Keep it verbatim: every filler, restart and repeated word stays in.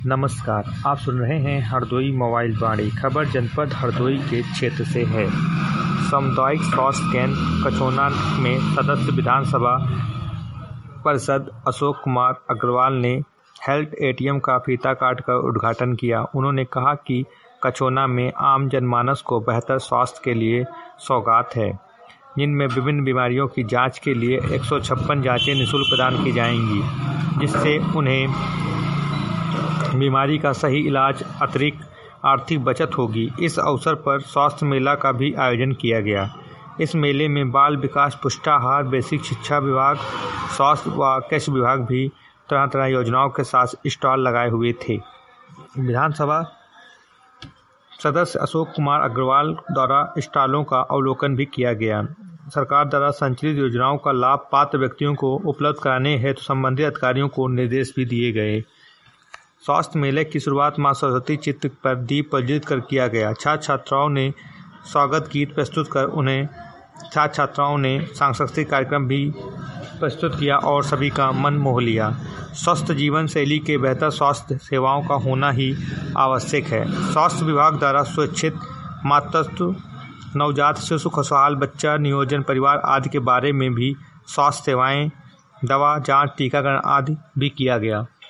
नमस्कार, आप सुन रहे हैं हरदोई मोबाइल वाणी। खबर जनपद हरदोई के क्षेत्र से है। सामुदायिक स्वास्थ्य केंद्र कचौना में सदस्य विधानसभा परिषद अशोक कुमार अग्रवाल ने हेल्थ एटीएम का फीता काटकर उद्घाटन किया। उन्होंने कहा कि कचौना में आम जनमानस को बेहतर स्वास्थ्य के लिए सौगात है, जिनमें विभिन्न बीमारियों की जांच के लिए एक सौ छप्पन जाँचें निःशुल्क प्रदान की जाएंगी, जिससे उन्हें बीमारी का सही इलाज, अतिरिक्त आर्थिक बचत होगी। इस अवसर पर स्वास्थ्य मेला का भी आयोजन किया गया। इस मेले में बाल विकास, पुष्टाहार, बेसिक शिक्षा विभाग, स्वास्थ्य व कृषि विभाग भी तरह तरह योजनाओं के साथ स्टॉल लगाए हुए थे। विधानसभा सदस्य अशोक कुमार अग्रवाल द्वारा स्टॉलों का अवलोकन भी किया गया। सरकार द्वारा संचालित योजनाओं का लाभ पात्र व्यक्तियों को उपलब्ध कराने हेतु संबंधित अधिकारियों को निर्देश भी दिए गए। स्वास्थ्य मेले की शुरुआत मां सरस्वती चित्र पर दीप प्रज्वलित कर किया गया। छात्र छात्राओं ने स्वागत गीत प्रस्तुत कर उन्हें छात्र छात्राओं ने सांस्कृतिक कार्यक्रम भी प्रस्तुत किया और सभी का मन मोह लिया। स्वस्थ जीवन शैली के बेहतर स्वास्थ्य सेवाओं का होना ही आवश्यक है। स्वास्थ्य विभाग द्वारा सुरक्षित मातृत्व, नवजात शिशु, खुशहाल बच्चा नियोजन, परिवार आदि के बारे में भी स्वास्थ्य सेवाएं, दवा, जांच, टीकाकरण आदि भी किया गया।